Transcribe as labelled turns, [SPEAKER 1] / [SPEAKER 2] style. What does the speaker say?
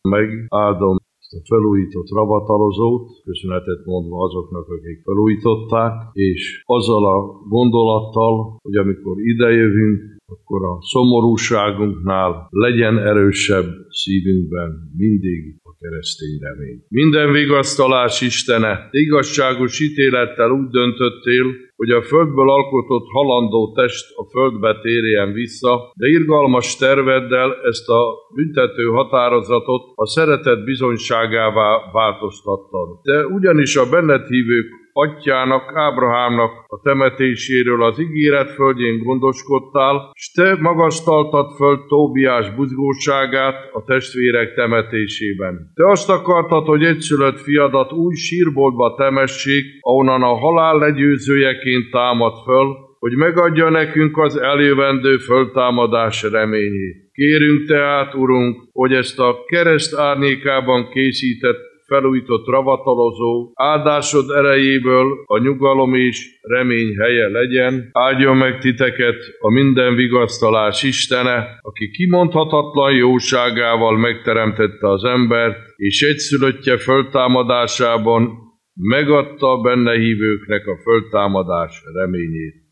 [SPEAKER 1] meg, áldom ezt a felújított ravatalozót, köszönetet mondva azoknak, akik felújították, és azzal a gondolattal, hogy amikor idejövünk, akkor a szomorúságunknál legyen erősebb szívünkben mindig a keresztény remény. Minden vigasztalás Istene, igazságos ítélettel úgy döntöttél, hogy a földből alkotott halandó test a földbe térjen vissza, de irgalmas terveddel ezt a büntető határozatot a szeretet bizonyságává változtattad. Te ugyanis a benned hívők atyjának, Ábrahámnak a temetéséről az ígéret földjén gondoskodtál, s te magasztaltad föl Tóbiás buzgóságát a testvérek temetésében. Te azt akartad, hogy egyszülött fiadat új sírboltba temessék, ahonnan a halál legyőzőjeként támad föl, hogy megadja nekünk az eljövendő föltámadás reményét. Kérünk tehát, Urunk, hogy ezt a kereszt árnyékában készített felújított ravatalozó áldásod erejéből a nyugalom és remény helye legyen. Áldjon meg titeket a minden vigasztalás Istene, aki kimondhatatlan jóságával megteremtette az embert, és egyszülöttje föltámadásában megadta benne hívőknek a föltámadás reményét.